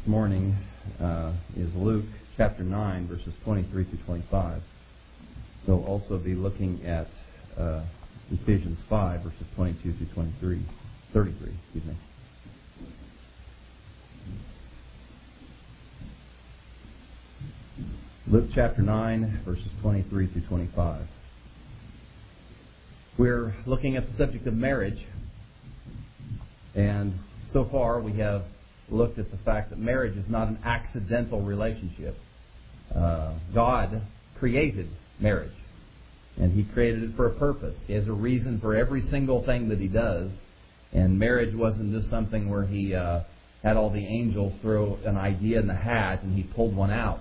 morning is Luke chapter 9, verses 23 through 25. We'll also be looking at Ephesians 5, verses 22 through 33. Luke chapter 9, verses 23 through 25. We're looking at the subject of marriage, and so far we have looked at the fact that marriage is not an accidental relationship. God created marriage, and He created it for a purpose. He has a reason for every single thing that He does, and marriage wasn't just something where He had all the angels throw an idea in the hat and He pulled one out.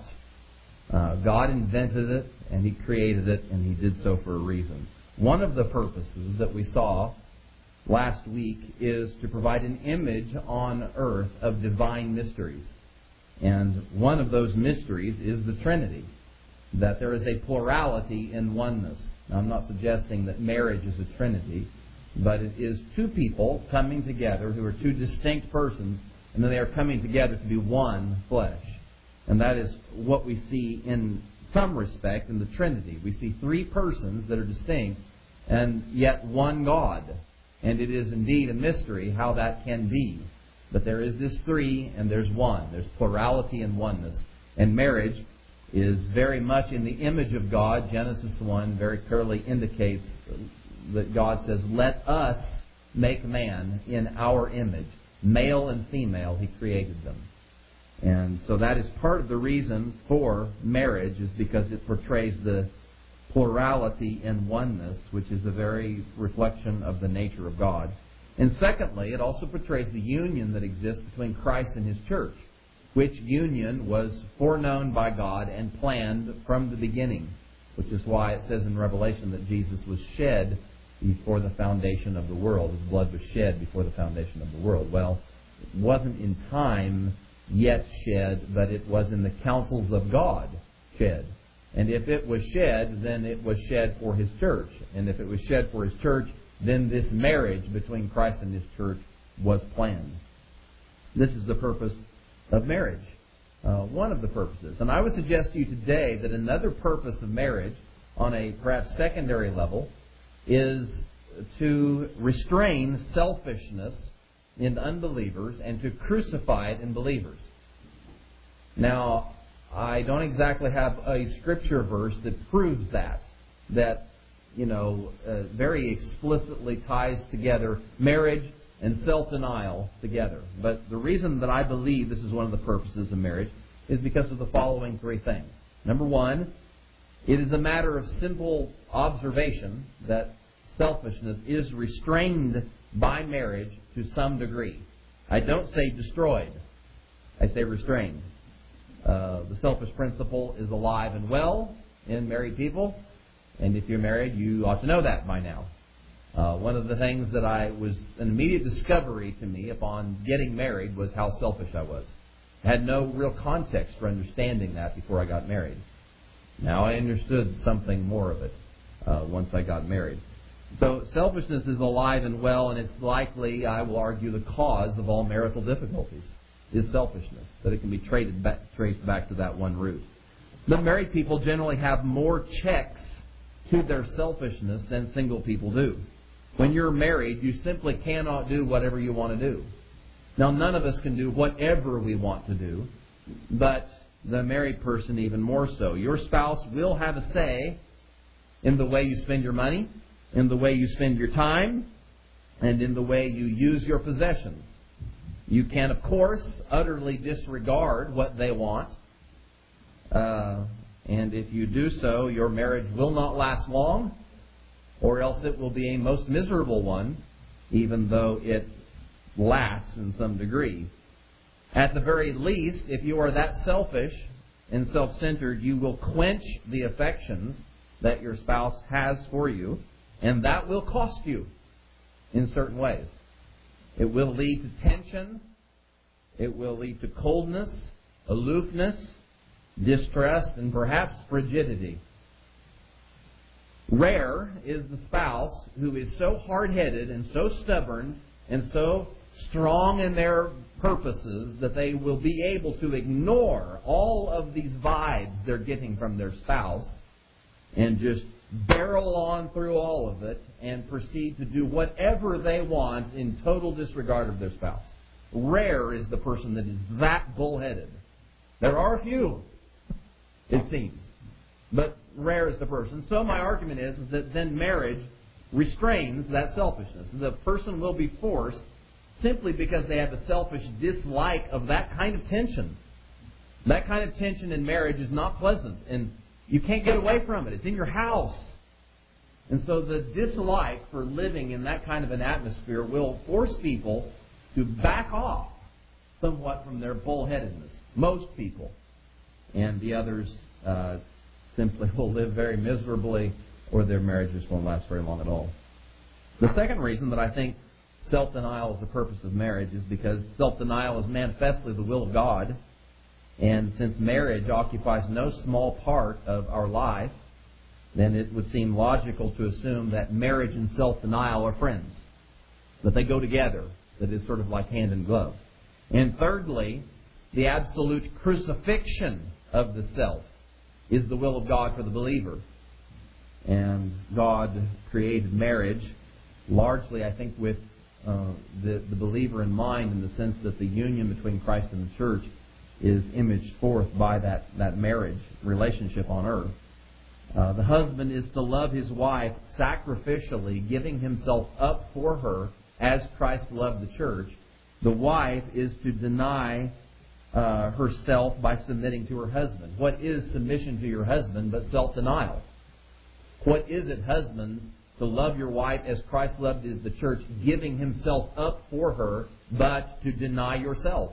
God invented it, and He created it, and He did so for a reason. One of the purposes that we saw last week is to provide an image on earth of divine mysteries. And one of those mysteries is the Trinity, that there is a plurality in oneness. Now, I'm not suggesting that marriage is a Trinity, but it is two people coming together who are two distinct persons, and then they are coming together to be one flesh. And that is what we see in some respect in the Trinity. We see three persons that are distinct, and yet one God. And it is indeed a mystery how that can be. But there is this three, and there's one. There's plurality and oneness. And marriage is very much in the image of God. Genesis 1 very clearly indicates that God says, "Let us make man in our image. Male and female, He created them." And so that is part of the reason for marriage, is because it portrays the plurality and oneness, which is a very reflection of the nature of God. And secondly, it also portrays the union that exists between Christ and His church, which union was foreknown by God and planned from the beginning, which is why it says in Revelation that Jesus was shed before the foundation of the world. His blood was shed before the foundation of the world. Well, it wasn't in time yet shed, but it was in the counsels of God shed. And if it was shed, then it was shed for His church. And if it was shed for His church, then this marriage between Christ and His church was planned. This is the purpose of marriage. One of the purposes. And I would suggest to you today that another purpose of marriage, on a perhaps secondary level, is to restrain selfishness in unbelievers and to crucify it in believers. Now, I don't exactly have a scripture verse that proves that very explicitly ties together marriage and self-denial together. But the reason that I believe this is one of the purposes of marriage is because of the following three things. Number one, it is a matter of simple observation that selfishness is restrained by marriage to some degree. I don't say destroyed. I say restrained. The selfish principle is alive and well in married people. And if you're married, you ought to know that by now. One of the things that was an immediate discovery to me upon getting married was how selfish I was. I had no real context for understanding that before I got married. Now I understood something more of it once I got married. So selfishness is alive and well, and it's likely, I will argue, the cause of all marital difficulties is selfishness, that it can be traced back to that one root. But married people generally have more checks to their selfishness than single people do. When you're married, you simply cannot do whatever you want to do. Now, none of us can do whatever we want to do, but the married person even more so. Your spouse will have a say in the way you spend your money, in the way you spend your time, and in the way you use your possessions. You can, of course, utterly disregard what they want. And if you do so, your marriage will not last long, or else it will be a most miserable one, even though it lasts in some degree. At the very least, if you are that selfish and self-centered, you will quench the affections that your spouse has for you, and that will cost you in certain ways. It will lead to tension. It will lead to coldness, aloofness, distrust, and perhaps frigidity. Rare is the spouse who is so hard-headed and so stubborn and so strong in their purposes that they will be able to ignore all of these vibes they're getting from their spouse and just barrel on through all of it and proceed to do whatever they want in total disregard of their spouse. Rare is the person that is that bullheaded. There are a few, it seems, but rare is the person. So my argument is that then marriage restrains that selfishness. The person will be forced simply because they have a selfish dislike of that kind of tension. That kind of tension in marriage is not pleasant, and you can't get away from it. It's in your house. And so the dislike for living in that kind of an atmosphere will force people to back off somewhat from their bullheadedness. Most people. And the others simply will live very miserably, or their marriages won't last very long at all. The second reason that I think self-denial is the purpose of marriage is because self-denial is manifestly the will of God. And since marriage occupies no small part of our life, then it would seem logical to assume that marriage and self-denial are friends, that they go together, that is sort of like hand in glove. And thirdly, the absolute crucifixion of the self is the will of God for the believer. And God created marriage largely, I think, with the believer in mind, in the sense that the union between Christ and the church is imaged forth by that marriage relationship on earth. The husband is to love his wife sacrificially, giving himself up for her as Christ loved the church. The wife is to deny herself by submitting to her husband. What is submission to your husband but self-denial? What is it, husbands, to love your wife as Christ loved the church, giving himself up for her, but to deny yourself?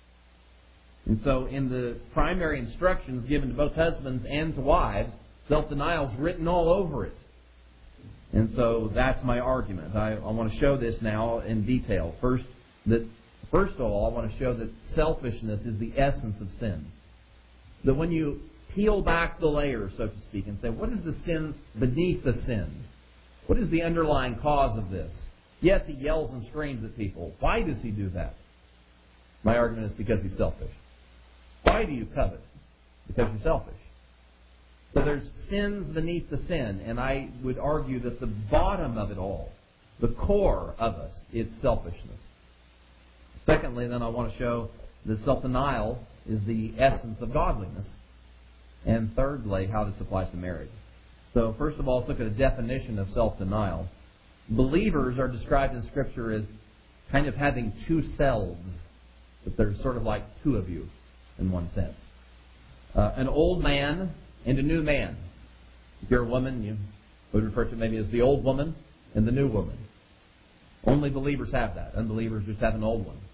And so in the primary instructions given to both husbands and to wives, self-denial is written all over it. And so that's my argument. I want to show this now in detail. First of all, I want to show that selfishness is the essence of sin. That when you peel back the layers, so to speak, and say, what is the sin beneath the sin? What is the underlying cause of this? Yes, he yells and screams at people. Why does he do that? My argument is because he's selfish. Why do you covet? Because you're selfish. So there's sins beneath the sin, and I would argue that the bottom of it all, the core of us, is selfishness. Secondly, then I want to show that self-denial is the essence of godliness. And thirdly, how this applies to marriage. So first of all, let's look at a definition of self-denial. Believers are described in Scripture as kind of having two selves, but there's sort of like two of you in one sense. An old man and a new man. If you're a woman, you would refer to it maybe as the old woman and the new woman. Only believers have that. Unbelievers just have an old one.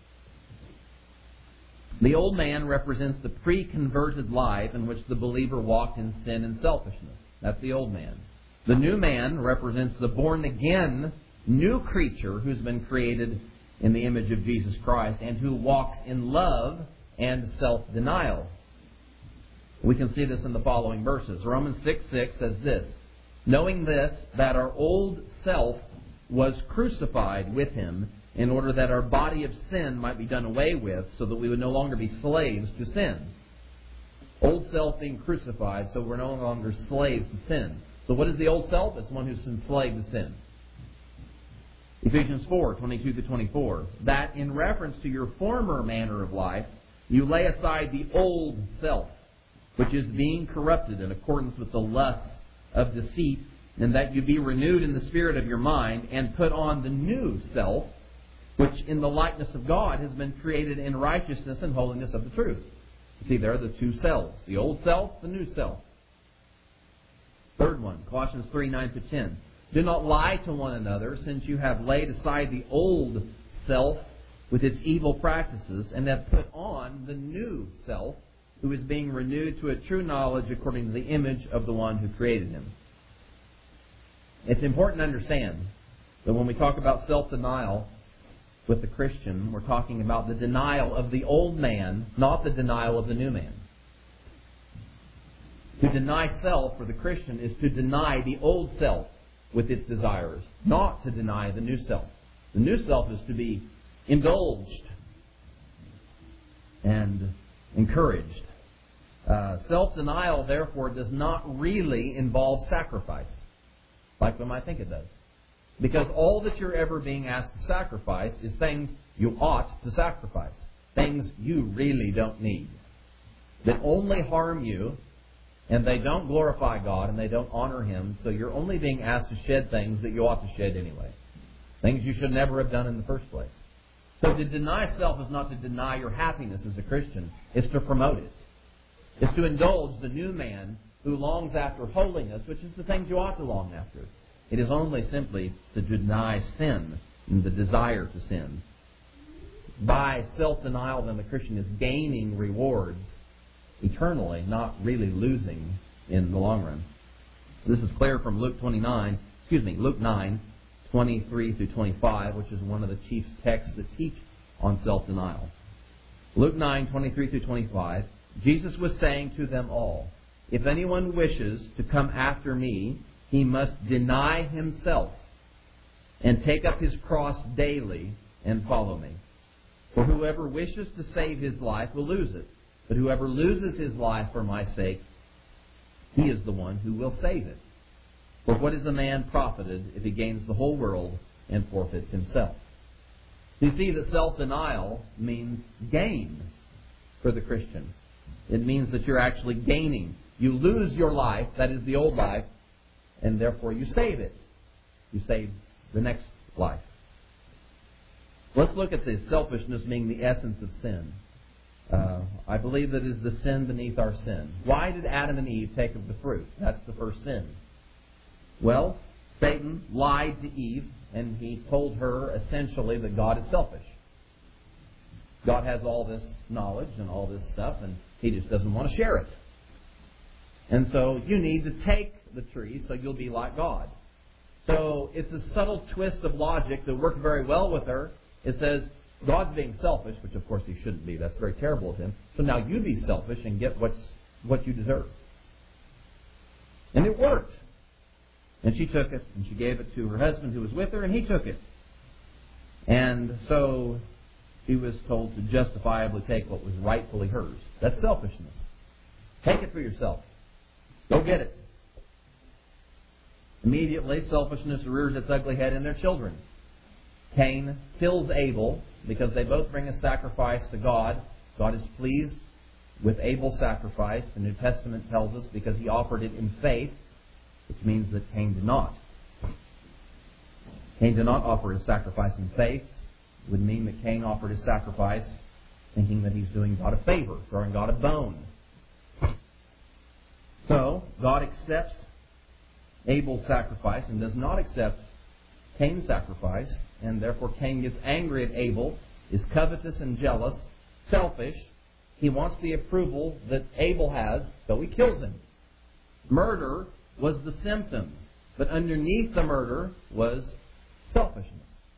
The old man represents the pre-converted life in which the believer walked in sin and selfishness. That's the old man. The new man represents the born-again new creature who's been created in the image of Jesus Christ and who walks in love and self-denial. We can see this in the following verses. Romans 6:6 says this, knowing this, that our old self was crucified with him in order that our body of sin might be done away with, so that we would no longer be slaves to sin. Old self being crucified, so we're no longer slaves to sin. So what is the old self? It's one who's enslaved to sin. Ephesians 4:22-24. That in reference to your former manner of life, you lay aside the old self, which is being corrupted in accordance with the lusts of deceit, and that you be renewed in the spirit of your mind, and put on the new self, which in the likeness of God has been created in righteousness and holiness of the truth. You see, there are the two selves, the old self, the new self. Third one, Colossians 3:9-10. Do not lie to one another, since you have laid aside the old self with its evil practices, and have put on the new self, who is being renewed to a true knowledge according to the image of the one who created him. It's important to understand that when we talk about self-denial with the Christian, we're talking about the denial of the old man, not the denial of the new man. To deny self for the Christian is to deny the old self with its desires, not to deny the new self. The new self is to be indulged and encouraged. Self-denial, therefore, does not really involve sacrifice, like we might think it does. Because all that you're ever being asked to sacrifice is things you ought to sacrifice. Things you really don't need. That only harm you, and they don't glorify God, and they don't honor Him, so you're only being asked to shed things that you ought to shed anyway. Things you should never have done in the first place. So to deny self is not to deny your happiness as a Christian. It's to promote it. It's to indulge the new man who longs after holiness, which is the things you ought to long after. It is only simply to deny sin and the desire to sin. By self-denial, then, the Christian is gaining rewards eternally, not really losing in the long run. This is clear from Luke 9, 23 through 25, which is one of the chief texts that teach on self-denial. Luke 9, 23 through 25, Jesus was saying to them all, "If anyone wishes to come after me, he must deny himself and take up his cross daily and follow me. For whoever wishes to save his life will lose it. But whoever loses his life for my sake, he is the one who will save it. For what is a man profited if he gains the whole world and forfeits himself?" You see that self-denial means gain for the Christian. It means that you're actually gaining. You lose your life, that is the old life, and therefore you save it. You save the next life. Let's look at this selfishness being the essence of sin. I believe that is the sin beneath our sin. Why did Adam and Eve take of the fruit? That's the first sin. Well, Satan lied to Eve, and he told her essentially that God is selfish. God has all this knowledge and all this stuff, and He just doesn't want to share it. And so you need to take the tree so you'll be like God. So it's a subtle twist of logic that worked very well with her. It says, God's being selfish, which of course He shouldn't be. That's very terrible of Him. So now you be selfish and get what you deserve. And it worked. And she took it, and she gave it to her husband who was with her, and he took it. And so she was told to justifiably take what was rightfully hers. That's selfishness. Take it for yourself. Go get it. Immediately, selfishness rears its ugly head in their children. Cain kills Abel because they both bring a sacrifice to God. God is pleased with Abel's sacrifice, the New Testament tells us, because he offered it in faith, which means that Cain did not. Cain did not offer his sacrifice in faith. It would mean that Cain offered his sacrifice thinking that he's doing God a favor, throwing God a bone. So, God accepts Abel's sacrifice and does not accept Cain's sacrifice, and therefore Cain gets angry at Abel, is covetous and jealous, selfish. He wants the approval that Abel has, so he kills him. Murder was the symptom, but underneath the murder was selfishness.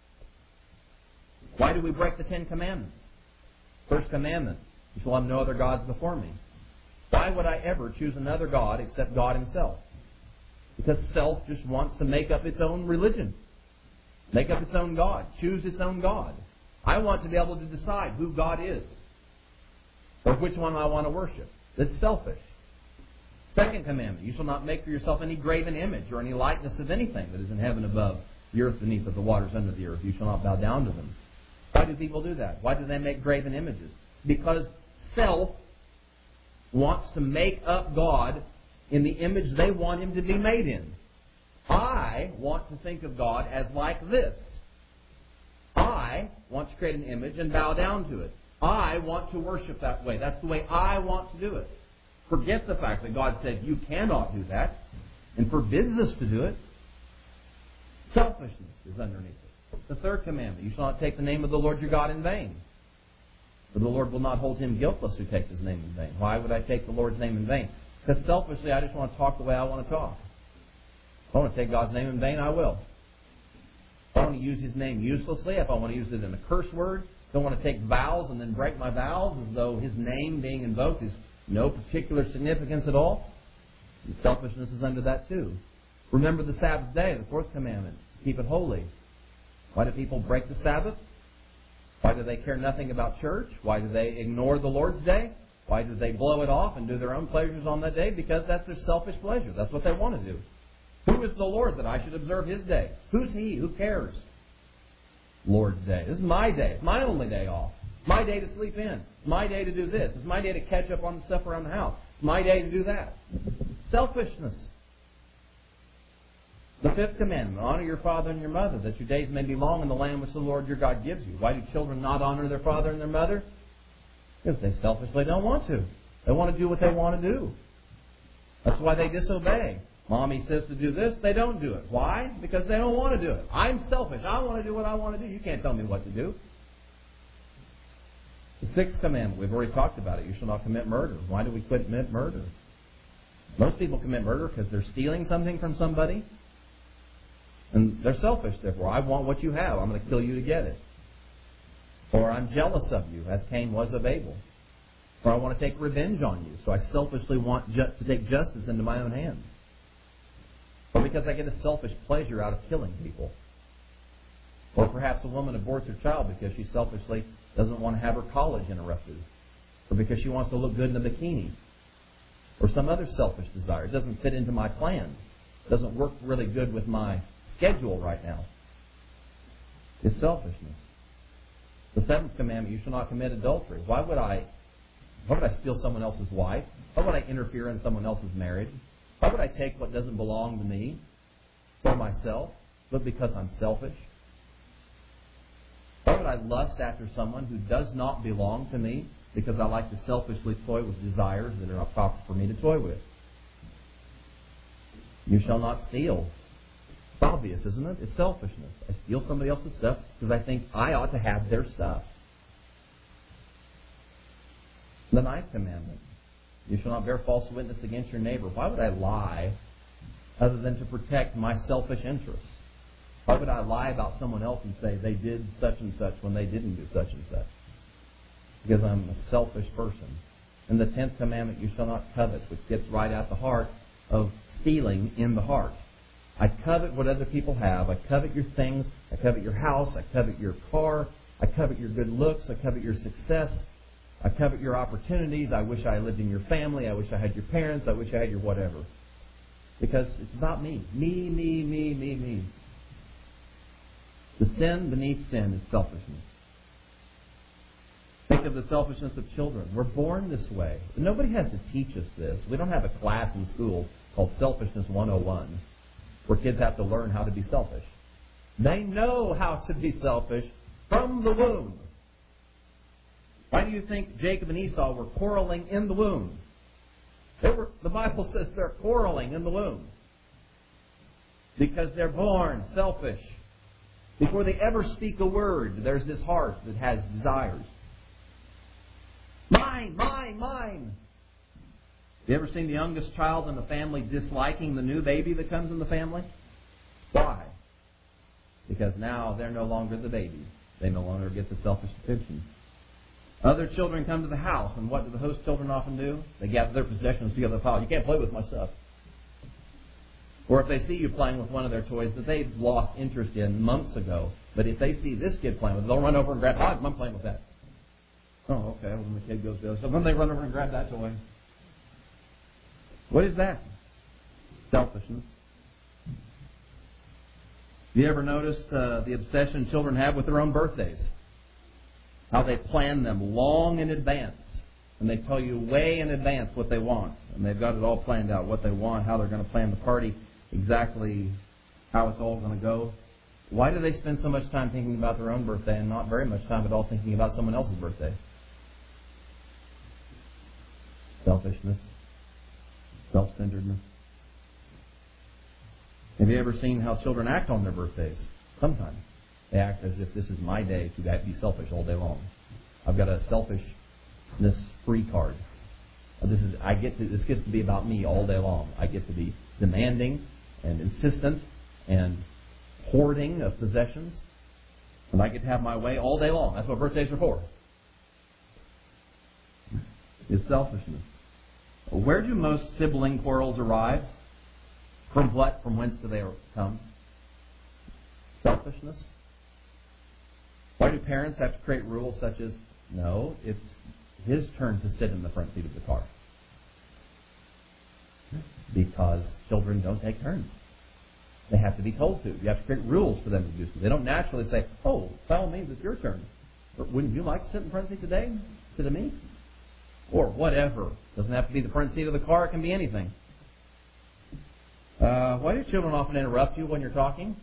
Why do we break the 10 Commandments? First commandment, you shall have no other gods before me. Why would I ever choose another God except God Himself? Because self just wants to make up its own religion. Make up its own God. Choose its own God. I want to be able to decide who God is. Or which one I want to worship. That's selfish. Second commandment, you shall not make for yourself any graven image or any likeness of anything that is in heaven above, the earth beneath, or the waters under the earth. You shall not bow down to them. Why do people do that? Why do they make graven images? Because self wants to make up God in the image they want Him to be made in. I want to think of God as like this. I want to create an image and bow down to it. I want to worship that way. That's the way I want to do it. Forget the fact that God said you cannot do that and forbids us to do it. Selfishness is underneath it. The third commandment, you shall not take the name of the Lord your God in vain. For the Lord will not hold him guiltless who takes His name in vain. Why would I take the Lord's name in vain? Because selfishly I just want to talk the way I want to talk. If I want to take God's name in vain, I will. If I want to use His name uselessly, if I want to use it in a curse word, if I want to take vows and then break my vows as though His name being invoked is no particular significance at all, and selfishness is under that too. Remember the Sabbath day, the fourth commandment. Keep it holy. Why do people break the Sabbath? Why do they care nothing about church? Why do they ignore the Lord's Day? Why do they blow it off and do their own pleasures on that day? Because that's their selfish pleasure. That's what they want to do. Who is the Lord that I should observe His day? Who's He? Who cares? Lord's Day. This is my day. It's my only day off. It's my day to sleep in. It's my day to do this. It's my day to catch up on the stuff around the house. It's my day to do that. Selfishness. The fifth commandment, honor your father and your mother, that your days may be long in the land which the Lord your God gives you. Why do children not honor their father and their mother? Because they selfishly don't want to. They want to do what they want to do. That's why they disobey. Mommy says to do this, they don't do it. Why? Because they don't want to do it. I'm selfish. I want to do what I want to do. You can't tell me what to do. The sixth commandment, we've already talked about it. You shall not commit murder. Why do we commit murder? Most people commit murder because they're stealing something from somebody. And they're selfish, therefore. I want what you have. I'm going to kill you to get it. Or I'm jealous of you, as Cain was of Abel. Or I want to take revenge on you, so I selfishly want to take justice into my own hands. Or because I get a selfish pleasure out of killing people. Or perhaps a woman aborts her child because she selfishly doesn't want to have her college interrupted. Or because she wants to look good in a bikini. Or some other selfish desire. It doesn't fit into my plans. It doesn't work really good with my schedule right now. It's selfishness. The seventh commandment, you shall not commit adultery. Why would I steal someone else's wife? Why would I interfere in someone else's marriage? Why would I take what doesn't belong to me for myself, but because I'm selfish? Why would I lust after someone who does not belong to me because I like to selfishly toy with desires that are not proper for me to toy with? You shall not steal. It's obvious, isn't it? It's selfishness. I steal somebody else's stuff because I think I ought to have their stuff. The ninth commandment. You shall not bear false witness against your neighbor. Why would I lie other than to protect my selfish interests? Why would I lie about someone else and say they did such and such when they didn't do such and such? Because I'm a selfish person. And the 10th commandment, you shall not covet, which gets right at the heart of stealing in the heart. I covet what other people have. I covet your things. I covet your house. I covet your car. I covet your good looks. I covet your success. I covet your opportunities. I wish I lived in your family. I wish I had your parents. I wish I had your whatever. Because it's about me. Me, me, me, me, me. The sin beneath sin is selfishness. Think of the selfishness of children. We're born this way. Nobody has to teach us this. We don't have a class in school called Selfishness 101 where kids have to learn how to be selfish. They know how to be selfish from the womb. Why do you think Jacob and Esau were quarreling in the womb? The Bible says they're quarreling in the womb. Because they're born selfish. Before they ever speak a word, there's this heart that has desires. Mine, mine, mine. Have you ever seen the youngest child in the family disliking the new baby that comes in the family? Why? Because now they're no longer the baby. They no longer get the selfish attention. Other children come to the house, and what do the host children often do? They gather their possessions together in a pile. You can't play with my stuff. Or if they see you playing with one of their toys that they've lost interest in months ago, but if they see this kid playing with it, they'll run over and grab, I'm playing with that. Oh, okay. When the kid goes to the other side, then they run over and grab that toy. What is that? Selfishness. Have you ever noticed the obsession children have with their own birthdays? How they plan them long in advance. And they tell you way in advance what they want. And they've got it all planned out, what they want, how they're going to plan the party, exactly how it's all going to go. Why do they spend so much time thinking about their own birthday and not very much time at all thinking about someone else's birthday? Selfishness. Self-centeredness. Have you ever seen how children act on their birthdays? Sometimes. They act as if this is my day to be selfish all day long. I've got a selfishness free card. This gets to be about me all day long. I get to be demanding and insistent and hoarding of possessions. And I get to have my way all day long. That's what birthdays are for. It's selfishness. Where do most sibling quarrels arise? From what? From whence do they come? Selfishness. Why do parents have to create rules such as, no, it's his turn to sit in the front seat of the car? Because children don't take turns. They have to be told to. You have to create rules for them to do so. They don't naturally say, oh, by all means, it's your turn. But wouldn't you like to sit in the front seat today? Instead of me? Or whatever. It doesn't have to be the front seat of the car. It can be anything. Why do children often interrupt you when you're talking?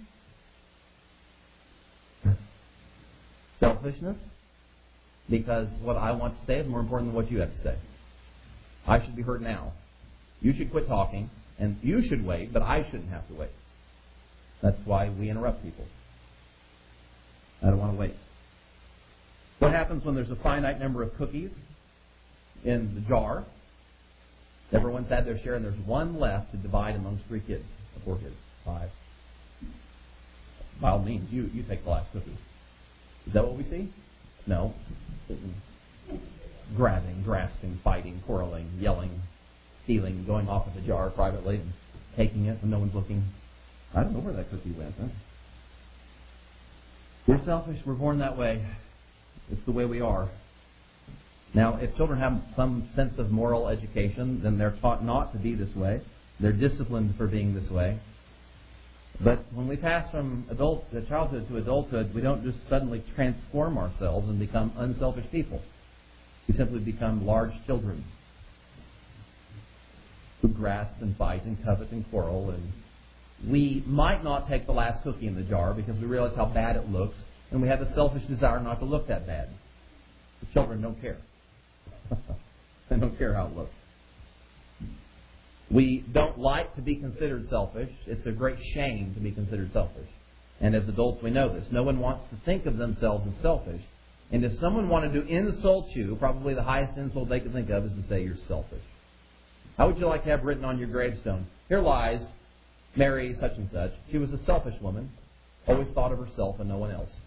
Selfishness. Because what I want to say is more important than what you have to say. I should be heard now. You should quit talking, and you should wait, but I shouldn't have to wait. That's why we interrupt people. I don't want to wait. What happens when there's a finite number of cookies in the jar? Everyone's had their share, and there's one left to divide amongst 3 kids, or 4 kids, 5. By all means, you take the last cookie. Is that what we see? No. Grabbing, grasping, fighting, quarreling, yelling, stealing, going off with the jar privately and taking it when no one's looking. I don't know where that cookie went. Huh? We're selfish. We're born that way. It's the way we are. Now, if children have some sense of moral education, then they're taught not to be this way. They're disciplined for being this way. But when we pass from childhood to adulthood, we don't just suddenly transform ourselves and become unselfish people. We simply become large children who grasp and fight and covet and quarrel. And we might not take the last cookie in the jar because we realize how bad it looks, and we have a selfish desire not to look that bad. The children don't care. They don't care how it looks. We don't like to be considered selfish. It's a great shame to be considered selfish. And as adults, we know this. No one wants to think of themselves as selfish. And if someone wanted to insult you, probably the highest insult they could think of is to say you're selfish. How would you like to have written on your gravestone, here lies Mary such and such. She was a selfish woman, always thought of herself and no one else.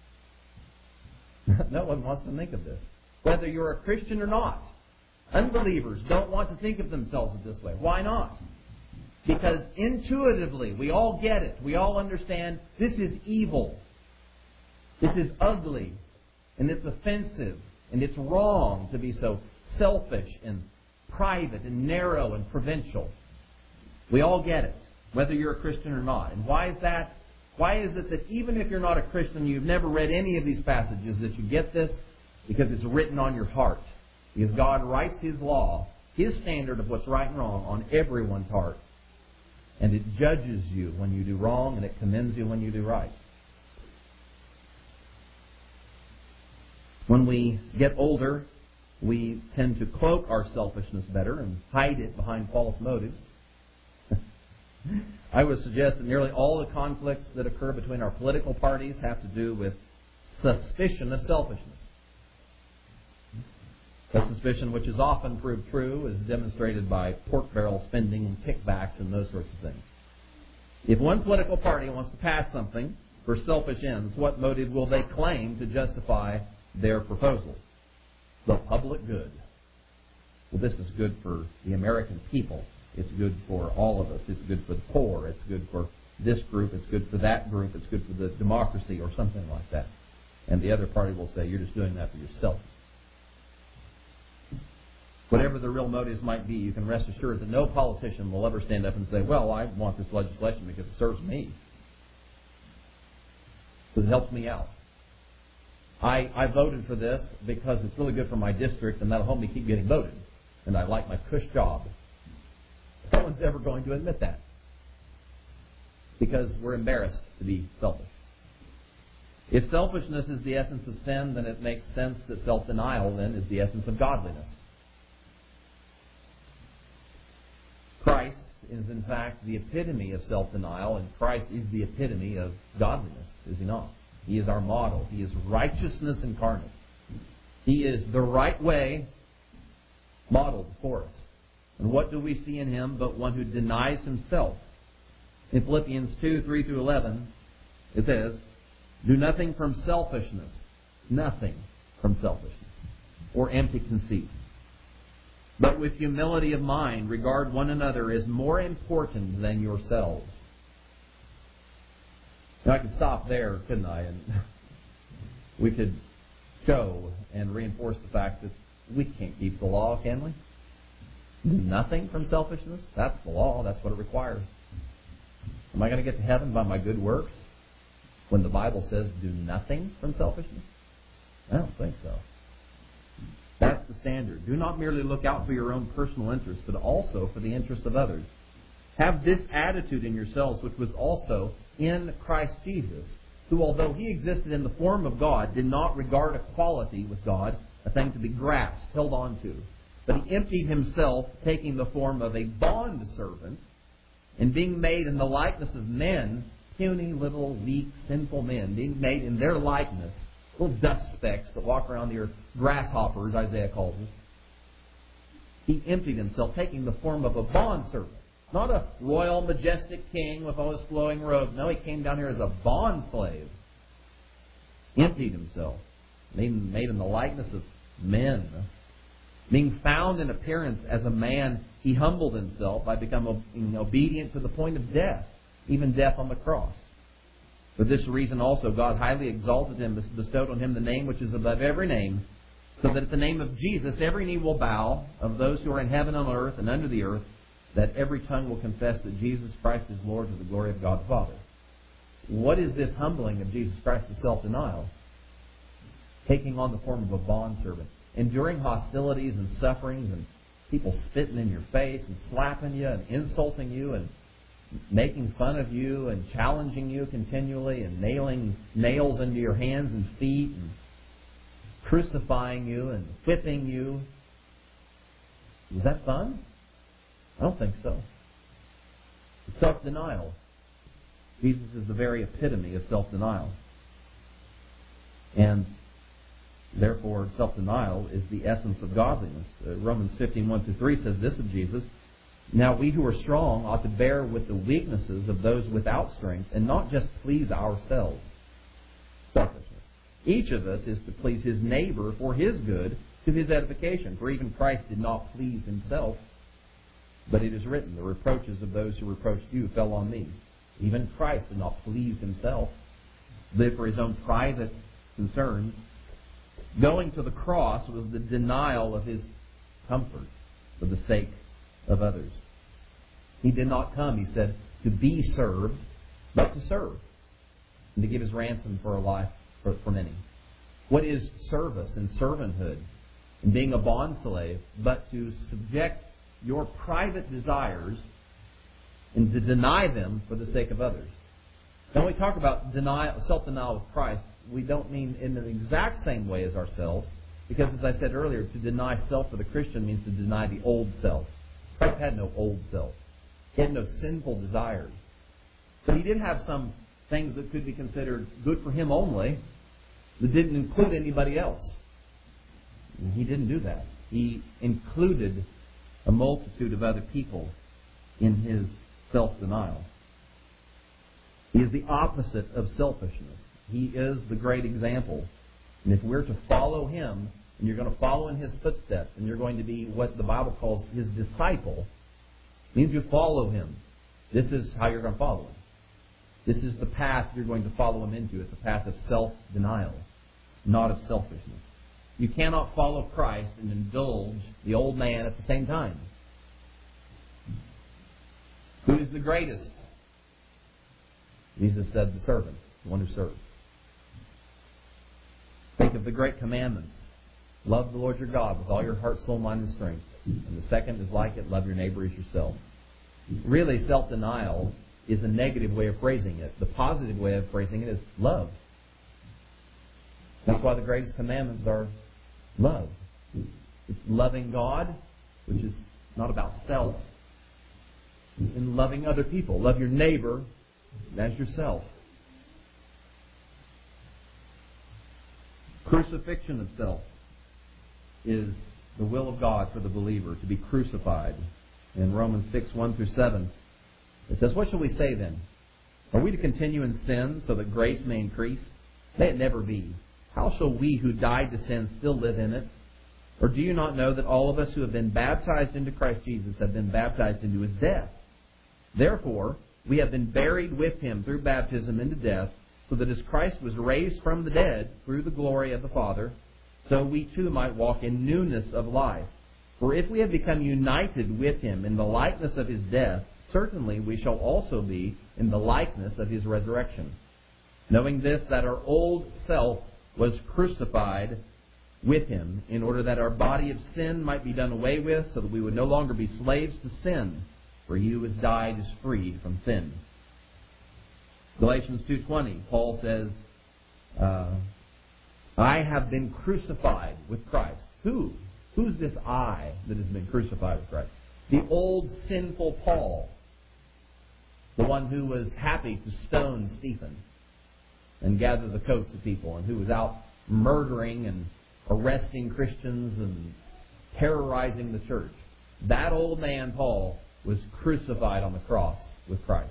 No one wants to think of this. Whether you're a Christian or not. Unbelievers don't want to think of themselves this way. Why not? Because intuitively, we all get it. We all understand this is evil. This is ugly. And it's offensive. And it's wrong to be so selfish and private and narrow and provincial. We all get it, whether you're a Christian or not. And why is that? Why is it that even if you're not a Christian, you've never read any of these passages, that you get this? Because it's written on your heart. Because God writes His law, His standard of what's right and wrong, on everyone's heart. And it judges you when you do wrong, and it commends you when you do right. When we get older, we tend to cloak our selfishness better and hide it behind false motives. I would suggest that nearly all the conflicts that occur between our political parties have to do with suspicion of selfishness. A suspicion which is often proved true is demonstrated by pork barrel spending and kickbacks and those sorts of things. If one political party wants to pass something for selfish ends, what motive will they claim to justify their proposal? The public good. Well, this is good for the American people. It's good for all of us. It's good for the poor. It's good for this group. It's good for that group. It's good for the democracy or something like that. And the other party will say, you're just doing that for yourself. Whatever the real motives might be, you can rest assured that no politician will ever stand up and say, well, I want this legislation because it serves me. Because it helps me out. I voted for this because it's really good for my district and that'll help me keep getting voted. And I like my cush job. No one's ever going to admit that. Because we're embarrassed to be selfish. If selfishness is the essence of sin, then it makes sense that self-denial then is the essence of godliness. Christ is in fact the epitome of self-denial, and Christ is the epitome of godliness, is He not? He is our model. He is righteousness incarnate. He is the right way modeled for us. And what do we see in Him but one who denies Himself? In Philippians 2, 3 through 11, it says, do nothing from selfishness. Nothing from selfishness or empty conceit. But with humility of mind, regard one another as more important than yourselves. Now, I could stop there, couldn't I? And we could show and reinforce the fact that we can't keep the law, can we? Do nothing from selfishness? That's the law. That's what it requires. Am I going to get to heaven by my good works when the Bible says do nothing from selfishness? I don't think so. That's the standard. Do not merely look out for your own personal interests, but also for the interests of others. Have this attitude in yourselves, which was also in Christ Jesus, who, although he existed in the form of God, did not regard equality with God a thing to be grasped, held on to. But he emptied himself, taking the form of a bondservant, and being made in the likeness of men, puny, little, weak, sinful men, being made in their likeness, little dust specks that walk around the earth, grasshoppers, Isaiah calls them. He emptied himself, taking the form of a bondservant. Not a royal, majestic king with all his flowing robes. No, he came down here as a bondslave. Emptied himself. Made in the likeness of men. Being found in appearance as a man, he humbled himself by becoming obedient to the point of death, even death on the cross. For this reason also God highly exalted him, bestowed on him the name which is above every name, so that at the name of Jesus every knee will bow, of those who are in heaven and on earth and under the earth, that every tongue will confess that Jesus Christ is Lord to the glory of God the Father. What is this humbling of Jesus Christ to self-denial? Taking on the form of a bondservant. Enduring hostilities and sufferings and people spitting in your face and slapping you and insulting you and making fun of you and challenging you continually and nailing nails into your hands and feet and crucifying you and whipping you. Was that fun? I don't think so. It's self-denial. Jesus is the very epitome of self-denial. And therefore, self-denial is the essence of godliness. Romans 15:1-3 says this of Jesus: Now we who are strong ought to bear with the weaknesses of those without strength and not just please ourselves. Selfishness. Each of us is to please his neighbor for his good, to his edification. For even Christ did not please himself, but it is written, the reproaches of those who reproached you fell on me. Even Christ did not please himself, lived for his own private concerns. Going to the cross was the denial of his comfort for the sake of others. He did not come, he said, to be served, but to serve, and to give his ransom for a life for many. What is service and servanthood and being a bondslave but to subject your private desires and to deny them for the sake of others? Now, when we talk about self-denial of Christ, we don't mean in the exact same way as ourselves, because as I said earlier, to deny self for the Christian means to deny the old self. Christ had no old self. He had no sinful desires. But he did have some things that could be considered good for him only that didn't include anybody else. And he didn't do that. He included a multitude of other people in his self-denial. He is the opposite of selfishness. He is the great example. And if we're to follow him, and you're going to follow in his footsteps, and you're going to be what the Bible calls his disciple, it means you follow him. This is how you're going to follow him. This is the path you're going to follow him into. It's a path of self-denial, not of selfishness. You cannot follow Christ and indulge the old man at the same time. Who is the greatest? Jesus said the servant, the one who serves. Think of the great commandments. Love the Lord your God with all your heart, soul, mind, and strength. And the second is like it, love your neighbor as yourself. Really, self-denial is a negative way of phrasing it. The positive way of phrasing it is love. That's why the greatest commandments are love. It's loving God, which is not about self, and loving other people. Love your neighbor as yourself. Crucifixion of self is the will of God for the believer, to be crucified. In Romans 6:1-7, it says, What shall we say then? Are we to continue in sin so that grace may increase? May it never be. How shall we who died to sin still live in it? Or do you not know that all of us who have been baptized into Christ Jesus have been baptized into his death? Therefore, we have been buried with him through baptism into death, so that as Christ was raised from the dead through the glory of the Father, so we too might walk in newness of life. For if we have become united with Him in the likeness of His death, certainly we shall also be in the likeness of His resurrection. Knowing this, that our old self was crucified with Him, in order that our body of sin might be done away with, so that we would no longer be slaves to sin, for He who has died is freed from sin. Galatians 2:20, Paul says, I have been crucified with Christ. Who? Who's this I that has been crucified with Christ? The old sinful Paul, the one who was happy to stone Stephen and gather the coats of people, and who was out murdering and arresting Christians and terrorizing the church. That old man, Paul, was crucified on the cross with Christ.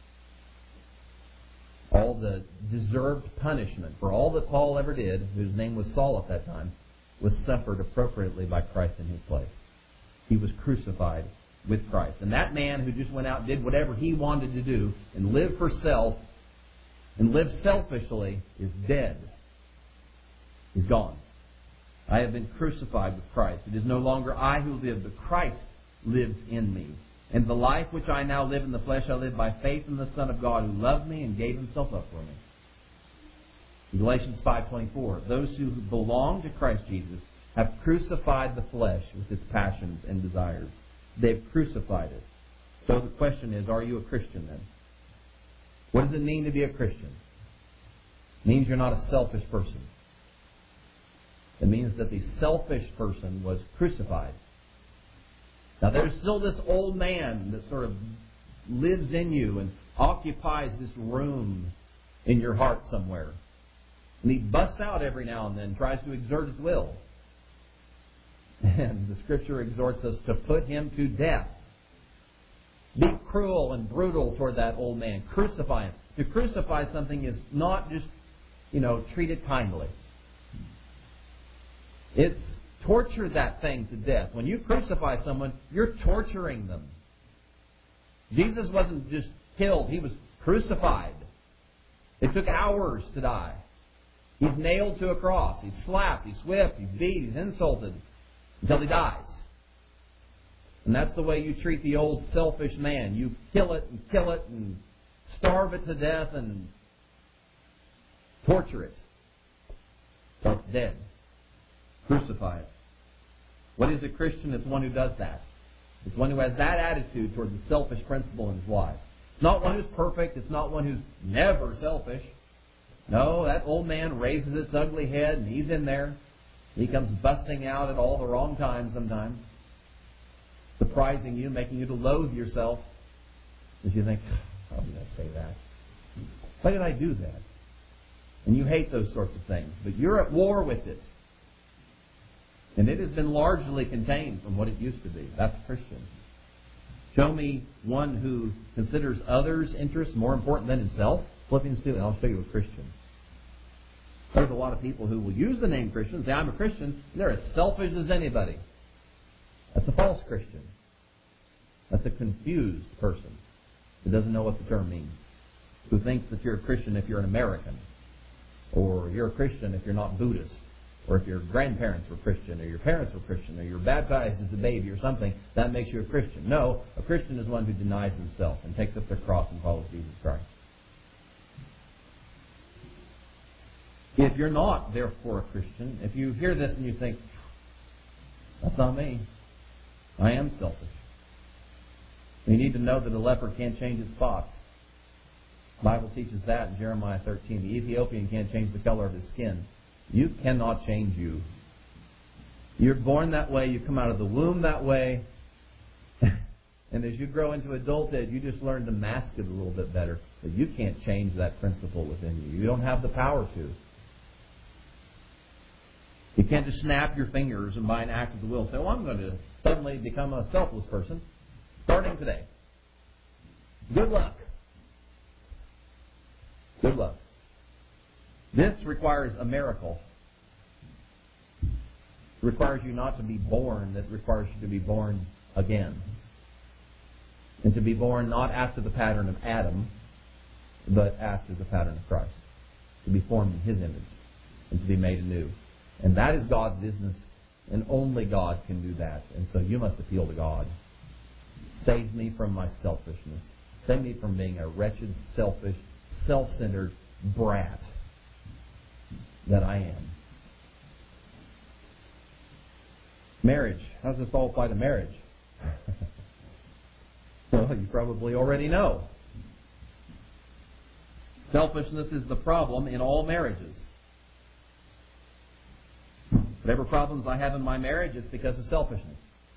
All the deserved punishment for all that Paul ever did, whose name was Saul at that time, was suffered appropriately by Christ in his place. He was crucified with Christ. And that man who just went out and did whatever he wanted to do and lived for self and lived selfishly is dead. He's gone. I have been crucified with Christ. It is no longer I who live, but Christ lives in me. And the life which I now live in the flesh, I live by faith in the Son of God who loved me and gave Himself up for me. In Galatians 5:24, those who belong to Christ Jesus have crucified the flesh with its passions and desires. They've crucified it. So the question is, are you a Christian then? What does it mean to be a Christian? It means you're not a selfish person. It means that the selfish person was crucified. Now there's still this old man that sort of lives in you and occupies this room in your heart somewhere. And he busts out every now and then, tries to exert his will. And the Scripture exhorts us to put him to death. Be cruel and brutal toward that old man. Crucify him. To crucify something is not just, treat it kindly. It's torture that thing to death. When you crucify someone, you're torturing them. Jesus wasn't just killed. He was crucified. It took hours to die. He's nailed to a cross. He's slapped. He's whipped. He's beat. He's insulted until he dies. And that's the way you treat the old selfish man. You kill it and starve it to death and torture it till it's dead. Crucify it. What is a Christian? It's one who does that. It's one who has that attitude toward the selfish principle in his life. It's not one who's perfect. It's not one who's never selfish. No, that old man raises its ugly head and he's in there. He comes busting out at all the wrong times sometimes. Surprising you, making you to loathe yourself. As you think, how did I say that? Why did I do that? And you hate those sorts of things. But you're at war with it. And it has been largely contained from what it used to be. That's Christian. Show me one who considers others' interests more important than himself. Philippians 2, and I'll show you a Christian. There's a lot of people who will use the name Christian and say, I'm a Christian, and they're as selfish as anybody. That's a false Christian. That's a confused person who doesn't know what the term means. Who thinks that you're a Christian if you're an American. Or you're a Christian if you're not Buddhist. Or if your grandparents were Christian, or your parents were Christian, or you're baptized as a baby or something, that makes you a Christian. No, a Christian is one who denies himself and takes up their cross and follows Jesus Christ. If you're not, therefore, a Christian, if you hear this and you think, that's not me, I am selfish. You need to know that a leper can't change his spots. The Bible teaches that in Jeremiah 13. The Ethiopian can't change the color of his skin. You cannot change you. You're born that way. You come out of the womb that way. And as you grow into adulthood, you just learn to mask it a little bit better. But you can't change that principle within you. You don't have the power to. You can't just snap your fingers and by an act of the will say, well, I'm going to suddenly become a selfless person starting today. Good luck. Good luck. This requires a miracle. It requires you not to be born. It requires you to be born again. And to be born not after the pattern of Adam, but after the pattern of Christ. to be formed in His image and to be made anew. And that is God's business, and only God can do that. And so you must appeal to God. Save me from my selfishness. Save me from being a wretched, selfish, self-centered brat that I am. Marriage. How does this all apply to marriage? Well, you probably already know. Selfishness is the problem in all marriages. Whatever problems I have in my marriage, it's because of selfishness.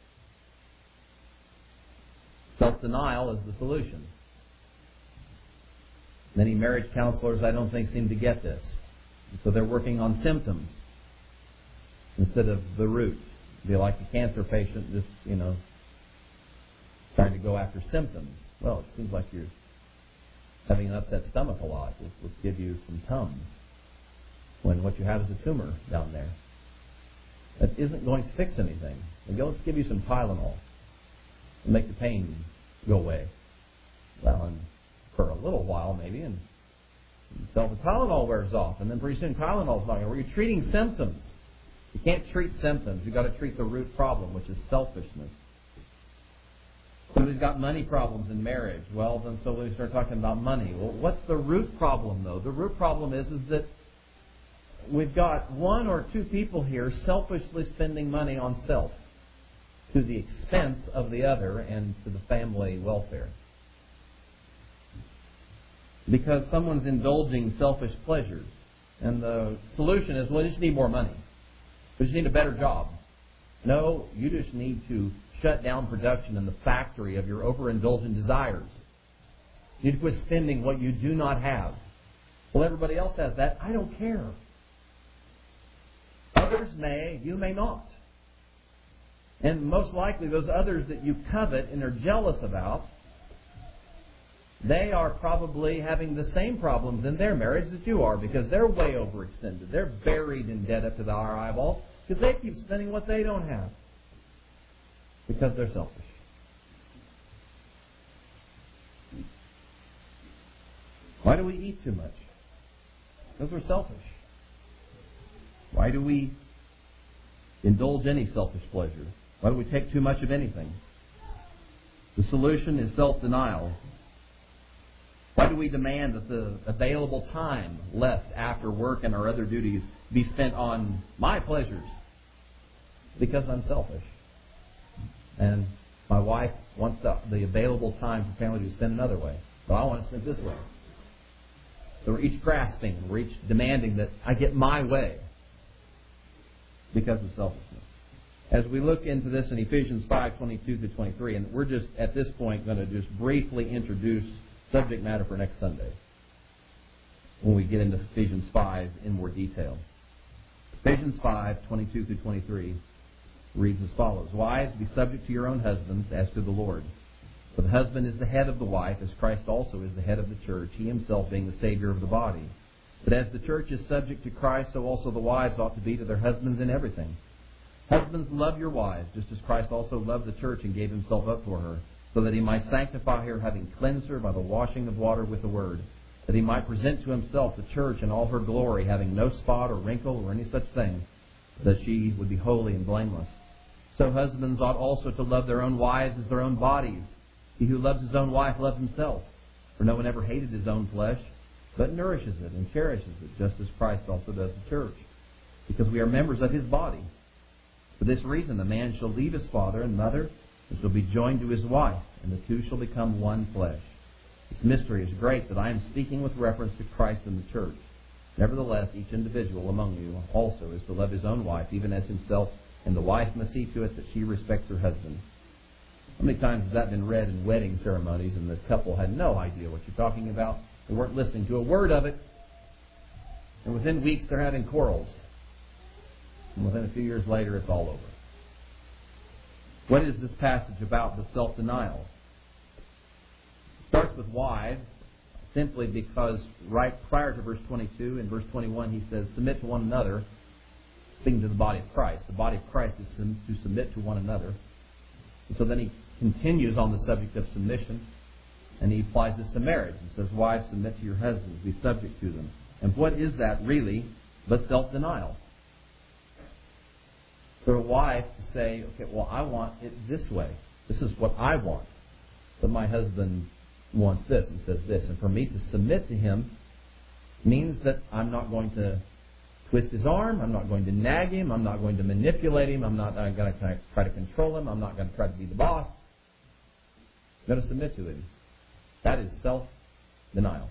Self-denial is the solution. Many marriage counselors, I don't think, seem to get this. So they're working on symptoms instead of the root. It'd be like a cancer patient just, trying to go after symptoms. Well, it seems like you're having an upset stomach a lot. We'll give you some Tums when what you have is a tumor down there. That isn't going to fix anything. Let's give you some Tylenol and make the pain go away. Well, and for a little while maybe, and until the Tylenol wears off, and then pretty soon Tylenol's not going to work. You're treating symptoms. You can't treat symptoms. You've got to treat the root problem, which is selfishness. Somebody's got money problems in marriage. Well, then so we start talking about money. Well, what's the root problem, though? The root problem is that we've got one or two people here selfishly spending money on self to the expense of the other and to the family welfare. Because someone's indulging selfish pleasures. And the solution is, well, you just need more money. You just need a better job. No, you just need to shut down production in the factory of your overindulgent desires. You need to quit spending what you do not have. Well, everybody else has that. I don't care. Others may, you may not. And most likely those others that you covet and are jealous about, they are probably having the same problems in their marriage that you are, because they're way overextended. They're buried in debt up to our eyeballs because they keep spending what they don't have because they're selfish. Why do we eat too much? Because we're selfish. Why do we indulge any selfish pleasure? Why do we take too much of anything? The solution is self-denial. Why do we demand that the available time left after work and our other duties be spent on my pleasures? Because I'm selfish. And my wife wants the available time for family to be spent another way. But I want to spend it this way. So we're each grasping, we're each demanding that I get my way because of selfishness. As we look into this in Ephesians 5:22-23, and we're just at this point going to just briefly introduce subject matter for next Sunday when we get into Ephesians 5 in more detail. Ephesians 5:22-23 reads as follows: Wives, be subject to your own husbands as to the Lord. For the husband is the head of the wife, as Christ also is the head of the church, he himself being the Savior of the body. But as the church is subject to Christ, so also the wives ought to be to their husbands in everything. Husbands, love your wives, just as Christ also loved the church and gave himself up for her, so that he might sanctify her, having cleansed her by the washing of water with the word, that he might present to himself the church in all her glory, having no spot or wrinkle or any such thing, that she would be holy and blameless. So husbands ought also to love their own wives as their own bodies. He who loves his own wife loves himself. For no one ever hated his own flesh, but nourishes it and cherishes it, just as Christ also does the church, because we are members of his body. For this reason, a man shall leave his father and mother, and shall be joined to his wife, and the two shall become one flesh. This mystery is great, that I am speaking with reference to Christ and the church. Nevertheless, each individual among you also is to love his own wife, even as himself, and the wife must see to it that she respects her husband. How many times has that been read in wedding ceremonies, and the couple had no idea what you're talking about? They weren't listening to a word of it, and within weeks they're having quarrels. And within a few years later, it's all over. What is this passage about but self-denial? It starts with wives, simply because right prior to verse 22, in verse 21, he says, submit to one another, speaking to the body of Christ. The body of Christ is to submit to one another. And so then he continues on the subject of submission, and he applies this to marriage. He says, wives, submit to your husbands, be subject to them, And what is that really but self-denial? For a wife to say, okay, well, I want it this way. This is what I want. But my husband wants this and says this. And for me to submit to him means that I'm not going to twist his arm. I'm not going to nag him. I'm not going to manipulate him. I'm not going to try to control him. I'm not going to try to be the boss. I'm going to submit to him. That is self-denial.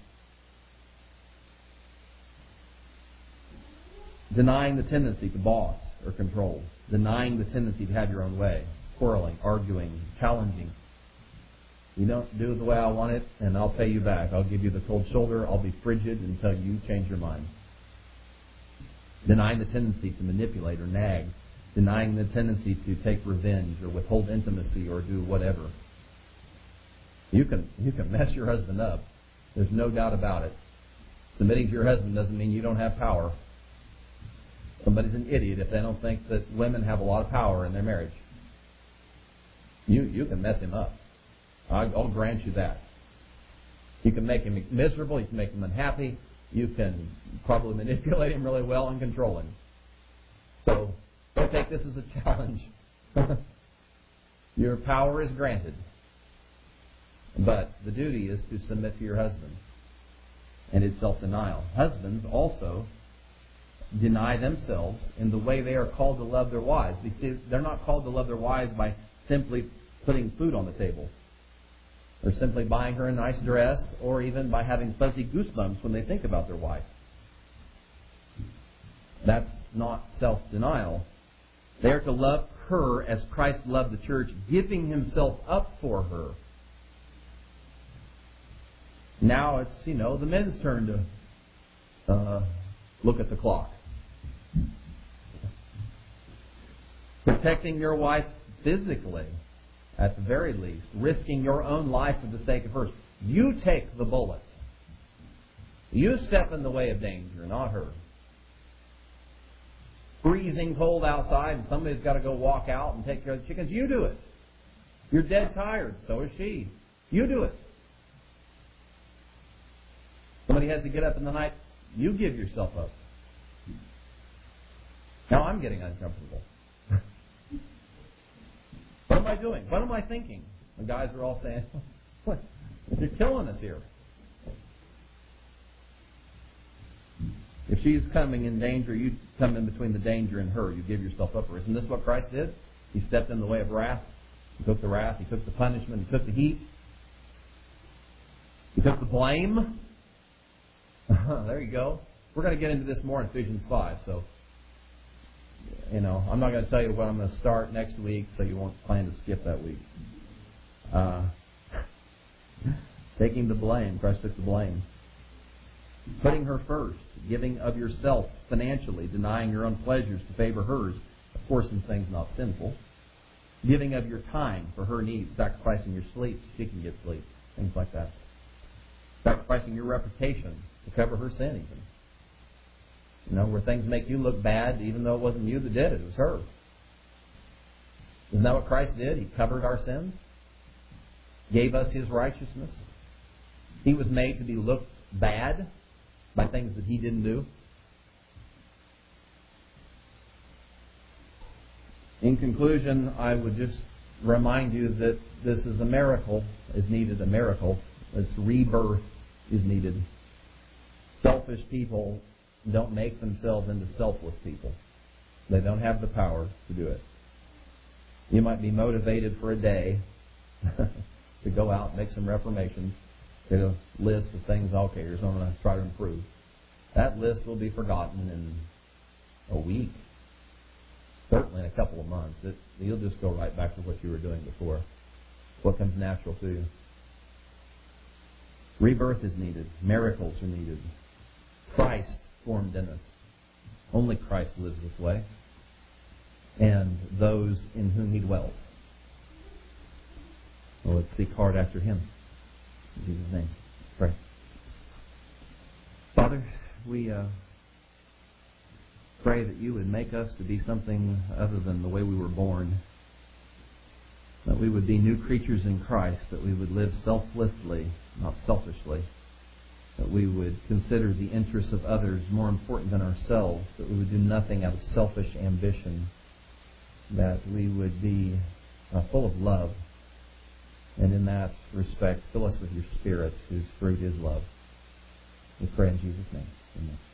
Denying the tendency to boss or control. Denying the tendency to have your own way. Quarreling, arguing, challenging. You don't do it the way I want it, and I'll pay you back. I'll give you the cold shoulder. I'll be frigid until you change your mind. Denying the tendency to manipulate or nag. Denying the tendency to take revenge or withhold intimacy or do whatever. You can mess your husband up. There's no doubt about it. Submitting to your husband doesn't mean you don't have power. Somebody's an idiot if they don't think that women have a lot of power in their marriage. You can mess him up. I'll grant you that. You can make him miserable. You can make him unhappy. You can probably manipulate him really well and control him. So don't take this as a challenge. Your power is granted. But the duty is to submit to your husband. And it's self-denial. Husbands also deny themselves in the way they are called to love their wives. You see, they're not called to love their wives by simply putting food on the table, or simply buying her a nice dress, or even by having fuzzy goosebumps when they think about their wife. That's not self-denial. They are to love her as Christ loved the church, giving himself up for her. Now it's, the men's turn to look at the clock. Protecting your wife physically, at the very least. Risking your own life for the sake of hers. You take the bullet. You step in the way of danger, not her. Freezing cold outside and somebody's got to go walk out and take care of the chickens. You do it. You're dead tired. So is she. You do it. Somebody has to get up in the night. You give yourself up. Now I'm getting uncomfortable. What am I doing? What am I thinking? The guys are all saying, "What? You're killing us here." If she's coming in danger, you come in between the danger and her. You give yourself up for her. Isn't this what Christ did? He stepped in the way of wrath. He took the wrath. He took the punishment. He took the heat. He took the blame. There you go. We're going to get into this more in Ephesians 5. So, I'm not going to tell you what I'm going to start next week, so you won't plan to skip that week. Taking the blame. Christ took the blame. Putting her first. Giving of yourself financially. Denying your own pleasures to favor hers. Of course, in things not sinful. Giving of your time for her needs. Sacrificing your sleep so she can get sleep. Things like that. Sacrificing your reputation to cover her sin even. Where things make you look bad, even though it wasn't you that did it, it was her. Isn't that what Christ did? He covered our sins, gave us his righteousness. He was made to be looked bad by things that he didn't do. In conclusion, I would just remind you that this is a miracle, is needed, a miracle. This rebirth is needed. Selfish people don't make themselves into selfless people. They don't have the power to do it. You might be motivated for a day to go out and make some reformations. Get a list of things, okay, here's what I'm going to try to improve. That list will be forgotten in a week. Certainly in a couple of months. You'll just go right back to what you were doing before. What comes natural to you. Rebirth is needed. Miracles are needed. Christ formed in us. Only Christ lives this way. And those in whom he dwells. Well, let's seek hard after him. In Jesus' name. Pray. Father, we pray that you would make us to be something other than the way we were born. That we would be new creatures in Christ. That we would live selflessly, not selfishly. that we would consider the interests of others more important than ourselves, that we would do nothing out of selfish ambition, that we would be full of love. And in that respect, fill us with your Spirit, whose fruit is love. We pray in Jesus' name. Amen.